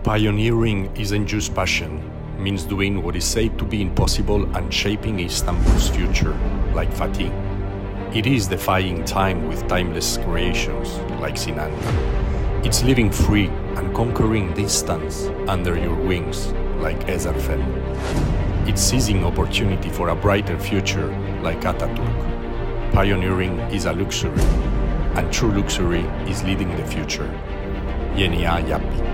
Pioneering isn't just passion, means doing what is said to be impossible and shaping Istanbul's future, like Fatih. It is defying time with timeless creations, like Sinan. It's living free and conquering distance under your wings, like Ezarfen. It's seizing opportunity for a brighter future, like Atatürk. Pioneering is a luxury, and true luxury is leading the future. Yeni Yapı.